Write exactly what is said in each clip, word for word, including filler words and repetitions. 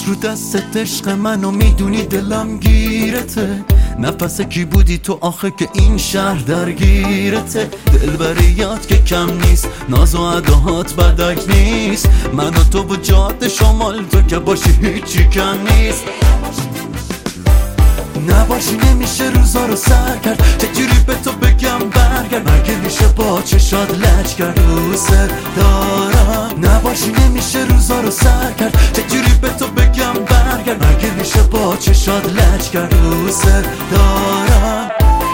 رو دستت عشق منو میدونی دلم گیرته، نفس کی بودی تو آخه که این شهر درگیرته. دلبریات که کم نیست، ناز و اداهات بدک نیست، من و تو و جاده شمال تو که باشی هیچی کم نیست. نباشی نمیشه روزا رو سر کرد، چجوری به تو بگم برگرد، مگه میشه با چشات لج کرد دوست دارم. نباشی نمیشه روزا رو سر کرد، چجوری به تو بگم برگرد، مگه میشه با چشات لج کرد دوست دارم.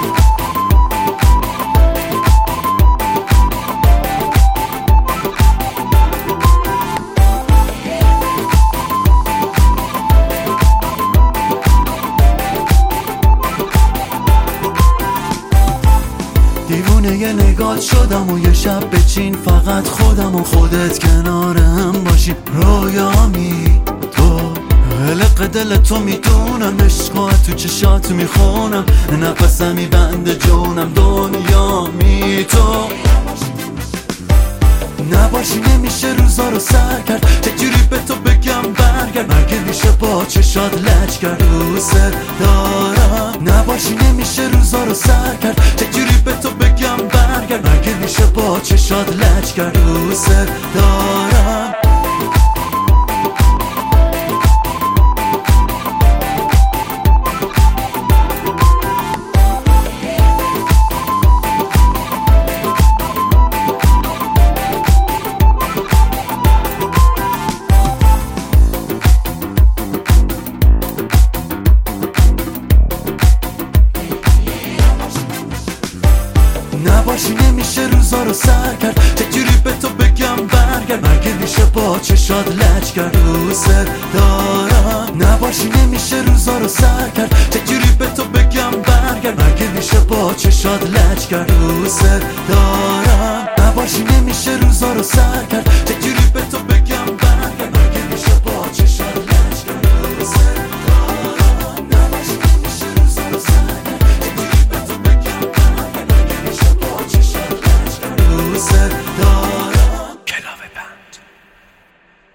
دیوونه یه نگات شدم و یه شب بچین فقط خودم و خودت کنارم باشی رویامی. تو قلق دل تو میدونم، عشقات تو چشات میخونم، نفسم میبنده جونم دنیامی. تو نباشی نمیشه روزا رو سر کرد، چجوری به تو بگم برگرد، مگه میشه با چشات لج کرد دوست دارم. نباشی نمیشه روزا رو سر کرد، چجوری به تو بگم برگرد، مگه میشه با چشات لج کرد دوست دارم. نباشی نمیشه روزا رو سر کرد، چجوری به تو بگم برگرد، مگه میشه با چشات لج کرد دوست دارم. نباشی نمیشه روزا رو سر کرد، چجوری به تو بگم برگرد، مگه میشه با چشات لج کرد دوست دارم. نباشی نمیشه روزا رو سر کرد،